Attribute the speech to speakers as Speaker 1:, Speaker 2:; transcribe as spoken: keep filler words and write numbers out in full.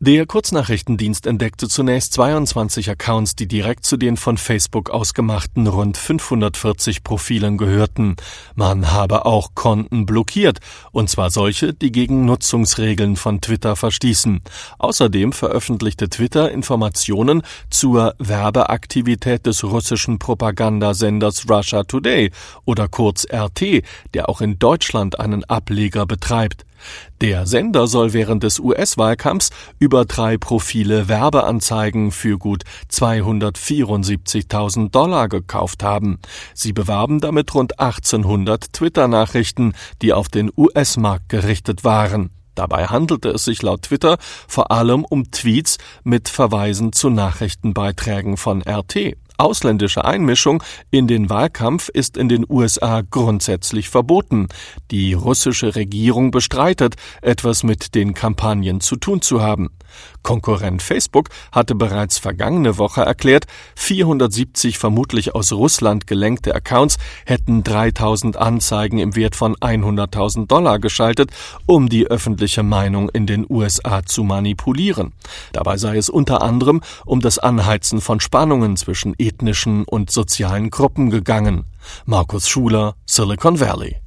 Speaker 1: Der Kurznachrichtendienst entdeckte zunächst zweiundzwanzig Accounts, die direkt zu den von Facebook ausgemachten rund fünfhundertvierzig Profilen gehörten. Man habe auch Konten blockiert, und zwar solche, die gegen Nutzungsregeln von Twitter verstießen. Außerdem veröffentlichte Twitter Informationen zur Werbeaktivität des russischen Propagandasenders Russia Today oder kurz R T, der auch in Deutschland einen Ableger betreibt. Der Sender soll während des U S-Wahlkampfs über drei Profile Werbeanzeigen für gut zweihundertvierundsiebzigtausend Dollar gekauft haben. Sie bewarben damit rund achtzehnhundert Twitter-Nachrichten, die auf den U S-Markt gerichtet waren. Dabei handelte es sich laut Twitter vor allem um Tweets mit Verweisen zu Nachrichtenbeiträgen von R T. Ausländische Einmischung in den Wahlkampf ist in den U S A grundsätzlich verboten. Die russische Regierung bestreitet, etwas mit den Kampagnen zu tun zu haben. Konkurrent Facebook hatte bereits vergangene Woche erklärt, vierhundertsiebzig vermutlich aus Russland gelenkte Accounts hätten dreitausend Anzeigen im Wert von hunderttausend Dollar geschaltet, um die öffentliche Meinung in den U S A zu manipulieren. Dabei sei es unter anderem um das Anheizen von Spannungen zwischen ethnischen und sozialen Gruppen gegangen. Markus Schuler, Silicon Valley.